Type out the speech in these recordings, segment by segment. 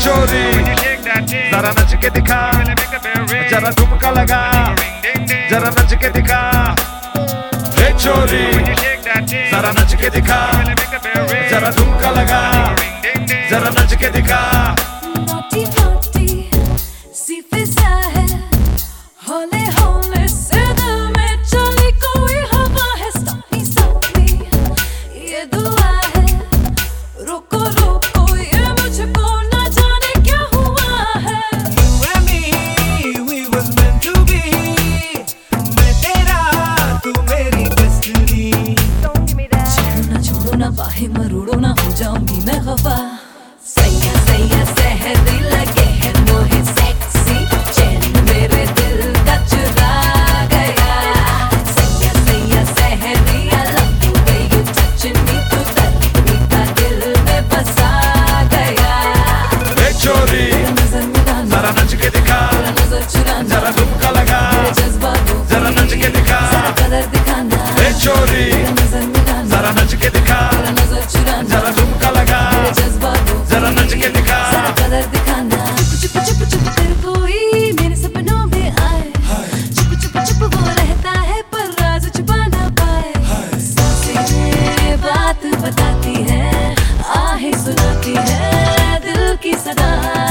चोरी जरा नच के दिखा, जरा ठुमका लगा, जरा नच के दिखा। हे चोरी जरा नच के दिखा, जरा ठुमका लगा, जरा नच के दिखा। नोटी नोटी सी फिजा है, होले होले से दिल में चली कोई हवा है। Stop me, ये दुआ है, रोको रोको ये मुझको ना जाने क्या हुआ है। You and me, we was meant to be. मैं तेरा, तू मेरी destiny. छोड़ो ना बाहें मरोड़ो ना, हो जाऊंगी मैं खफा। सैया सैया सहरी लगे है मोहे सेक्सी, चैन मेरे दिल का चुरा गया। सैया सैया सहरी I love the way you touching me, तू दर्द मीठा दिल में बसा गया। हे चोरी नजर मिलाना, जरा नच के दिखा, नजर चुराना, जरा ठुमका लगा, जज्बातों जरा नच के दिखा। जरा कदर दिखाना। हे चोरी नजर मिलाना, जरा नच के दिखा, नजर चुराना, जरा ठुमका लगा, जज्बातों जरा नच के दिखा। जरा कदर दिखाना। चुप चुप चुप चुप कर कोई मेरे सपनों में आए, चुप चुप चुप वो रहता है पर राज छुपा ना पाए। सांसें बात बताती है, आहें सुनाती है दिल की सदा।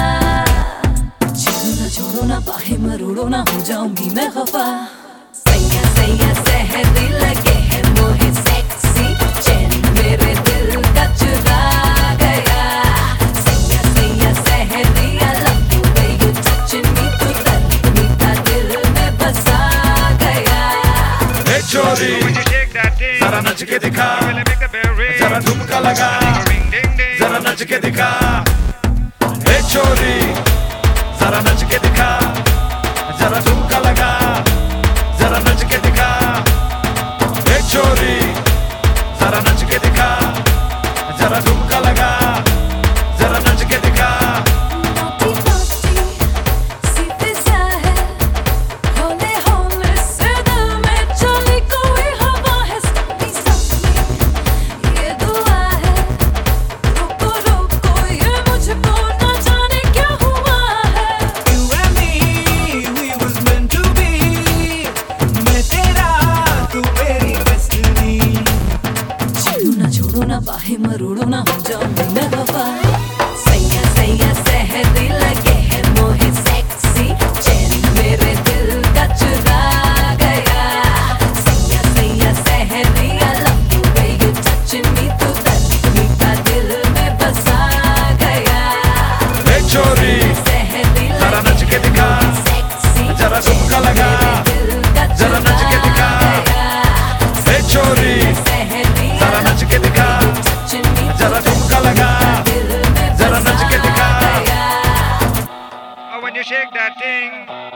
छोड़ो ना बाहें मरोड़ो ना, हो जाऊंगी मैं खफा। सैया सैया सहरी लगे है मोहे सेक्सी, चैन मेरे दिल का चुरा गया। सैया सैया सहरी I love the way you touching me, तू दर्द मीठा दिल में बसा गया। हे चोरी जरा नच के दिखा, जरा ठुमका लगा, जरा नच के दिखा। हे चोरी जरा नच के दिखा, जरा ठुमका लगा, जरा नच के दिखा। हे चोरी जरा नच के दिखा, जरा ठुमका लगा, जरा नच के दिखा। नोटी नोटी सी फिजा है, होले होले से दिल में चली कोई हवा है। Stop me, ये दुआ है, रोको रोको ये मुझको ना जाने क्या हुआ है। You and me, we was meant to be. मैं तेरा, तू मेरी destiny. छोड़ो ना बाहें मरोड़ो ना, हो जाऊंगी मैं खफा। सैया सैया सहरी लगे है मोहे सेक्सी, चैन मेरे दिल का चुरा गया। सैया सैया सहरी I love the way you touching me, तू दर्द मीठा दिल में बसा गया। हे चोरी सहरी जरा नच के दिखा, सेक्सी, जरा ठुमका लगा, दिल का जरा नच के दिखा। हे चोरी सहरी जरा नच के दिखा, touching me, जरा ठुमका लगा, दिल में जरा नच के दिखा। बसा गया। Oh, when you shake that thing.